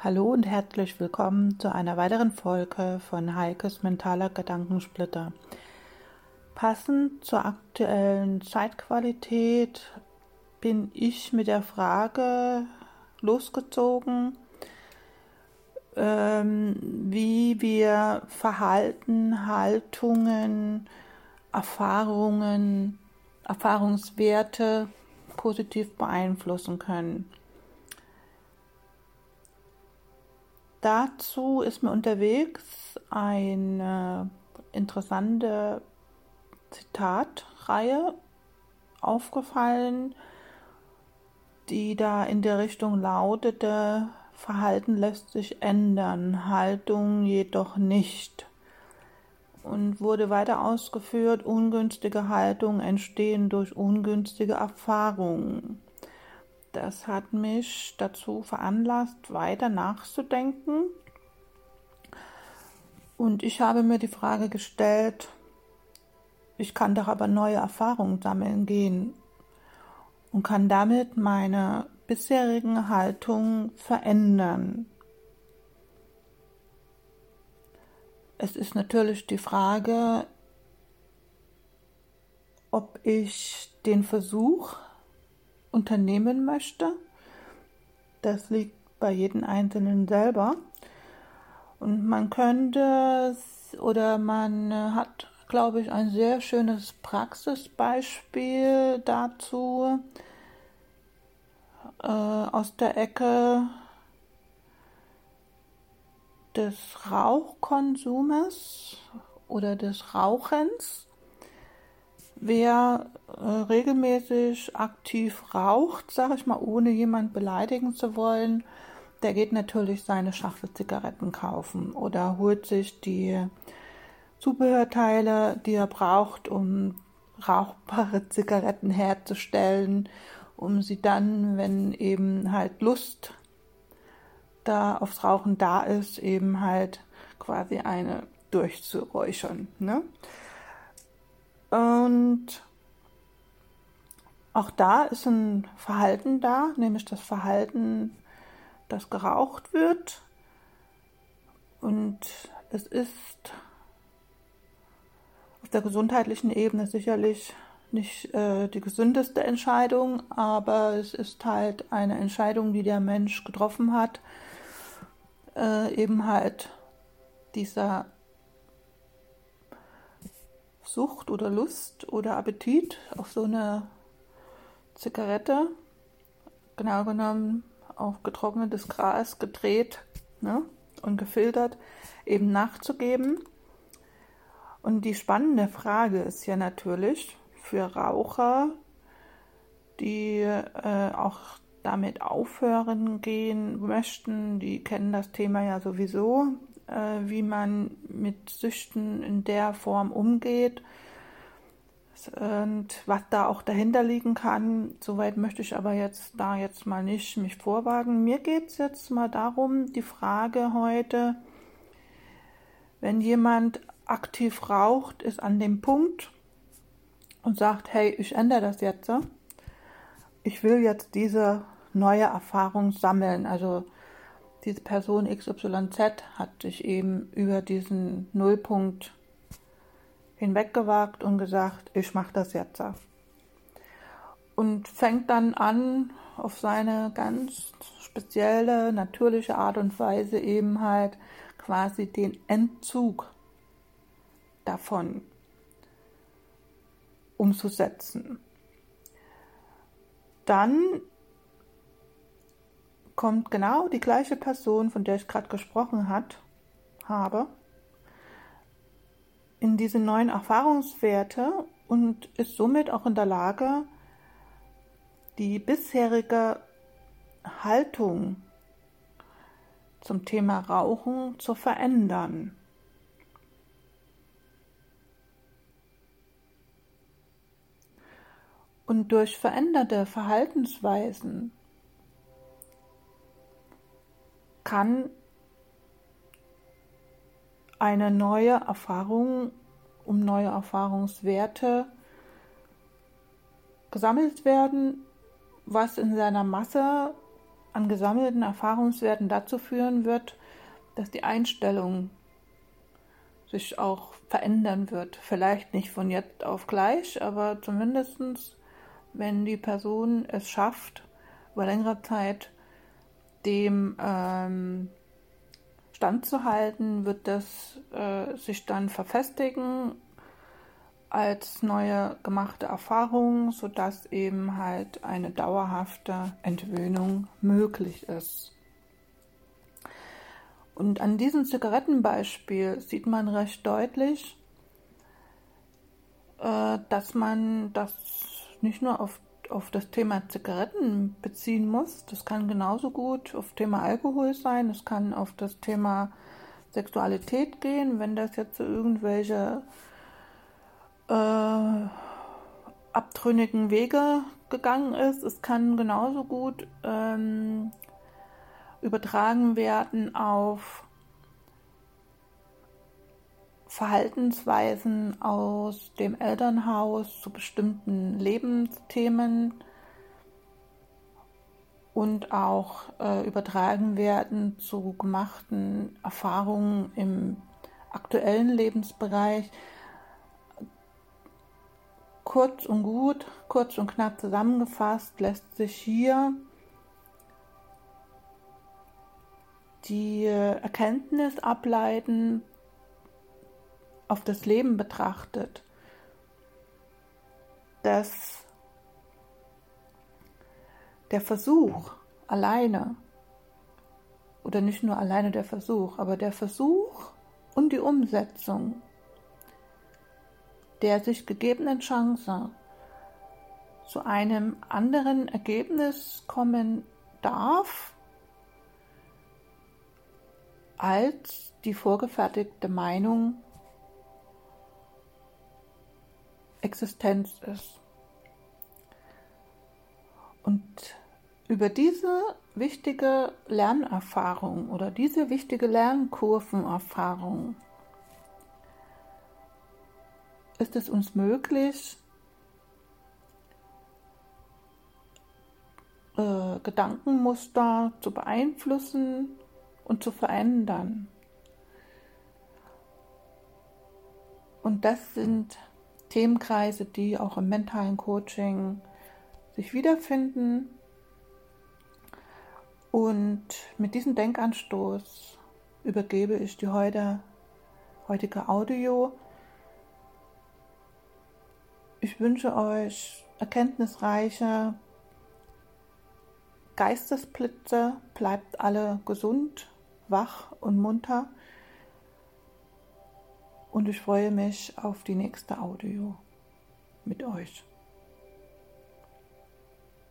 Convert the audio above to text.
Hallo und herzlich willkommen zu einer weiteren Folge von Heikes mentaler Gedankensplitter. Passend zur aktuellen Zeitqualität bin ich mit der Frage losgezogen, wie wir Verhalten, Haltungen, Erfahrungen, Erfahrungswerte positiv beeinflussen können. Dazu ist mir unterwegs eine interessante Zitatreihe aufgefallen, die da in der Richtung lautete: Verhalten lässt sich ändern, Haltung jedoch nicht. Und wurde weiter ausgeführt: Ungünstige Haltungen entstehen durch ungünstige Erfahrungen. Das hat mich dazu veranlasst, weiter nachzudenken. Und ich habe mir die Frage gestellt, ich kann doch aber neue Erfahrungen sammeln gehen und kann damit meine bisherigen Haltungen verändern. Es ist natürlich die Frage, ob ich den Versuch unternehmen möchte. Das liegt bei jedem Einzelnen selber. Und man könnte oder man hat, glaube ich, ein sehr schönes Praxisbeispiel dazu aus der Ecke des Rauchkonsumes oder des Rauchens. Wer regelmäßig aktiv raucht, sage ich mal, ohne jemand beleidigen zu wollen, der geht natürlich seine Schachtel Zigaretten kaufen oder holt sich die Zubehörteile, die er braucht, um rauchbare Zigaretten herzustellen, um sie dann, wenn eben halt Lust da aufs Rauchen da ist, eben halt quasi eine durchzuräuchern, ne? Und auch da ist ein Verhalten da, nämlich das Verhalten, dass geraucht wird. Und es ist auf der gesundheitlichen Ebene sicherlich nicht die gesündeste Entscheidung, aber es ist halt eine Entscheidung, die der Mensch getroffen hat, eben halt dieser Sucht oder Lust oder Appetit auf so eine Zigarette, genau genommen auf getrocknetes Gras gedreht, ne, und gefiltert, eben nachzugeben. Und die spannende Frage ist ja natürlich für Raucher, die auch damit aufhören gehen möchten, die kennen das Thema ja sowieso, wie man mit Süchten in der Form umgeht und was da auch dahinter liegen kann. Soweit möchte ich aber jetzt mal nicht mich vorwagen. Mir geht es jetzt mal darum, die Frage heute, wenn jemand aktiv raucht, ist an dem Punkt und sagt, hey, ich ändere das jetzt. Ich will jetzt diese neue Erfahrung sammeln. Also diese Person XYZ hat sich eben über diesen Nullpunkt hinweggewagt und gesagt, ich mache das jetzt. Und fängt dann an, auf seine ganz spezielle, natürliche Art und Weise eben halt quasi den Entzug davon umzusetzen. Dann kommt genau die gleiche Person, von der ich gerade gesprochen habe, in diese neuen Erfahrungswerte und ist somit auch in der Lage, die bisherige Haltung zum Thema Rauchen zu verändern. Und durch veränderte Verhaltensweisen kann eine neue Erfahrung, neue Erfahrungswerte gesammelt werden, was in seiner Masse an gesammelten Erfahrungswerten dazu führen wird, dass die Einstellung sich auch verändern wird. Vielleicht nicht von jetzt auf gleich, aber zumindest, wenn die Person es schafft, über längere Zeit dem standzuhalten, wird das sich dann verfestigen als neue gemachte Erfahrung, sodass eben halt eine dauerhafte Entwöhnung möglich ist. Und an diesem Zigarettenbeispiel sieht man recht deutlich, dass man das nicht nur auf das Thema Zigaretten beziehen muss. Das kann genauso gut auf Thema Alkohol sein. Es kann auf das Thema Sexualität gehen, wenn das jetzt so irgendwelche abtrünnigen Wege gegangen ist. Es kann genauso gut übertragen werden auf Verhaltensweisen aus dem Elternhaus zu bestimmten Lebensthemen und auch übertragen werden zu gemachten Erfahrungen im aktuellen Lebensbereich. Kurz und knapp zusammengefasst lässt sich hier die Erkenntnis ableiten, auf das Leben betrachtet, dass der Versuch alleine, oder nicht nur alleine der Versuch, aber der Versuch und die Umsetzung der sich gegebenen Chance zu einem anderen Ergebnis kommen darf, als die vorgefertigte Meinung Existenz ist. Und über diese wichtige Lernerfahrung oder diese wichtige Lernkurvenerfahrung ist es uns möglich, Gedankenmuster zu beeinflussen und zu verändern. Und das sind Themenkreise, die auch im mentalen Coaching sich wiederfinden. Und mit diesem Denkanstoß übergebe ich die heutige Audio. Ich wünsche euch erkenntnisreiche Geistesblitze, bleibt alle gesund, wach und munter und ich freue mich auf die nächste Audio mit euch.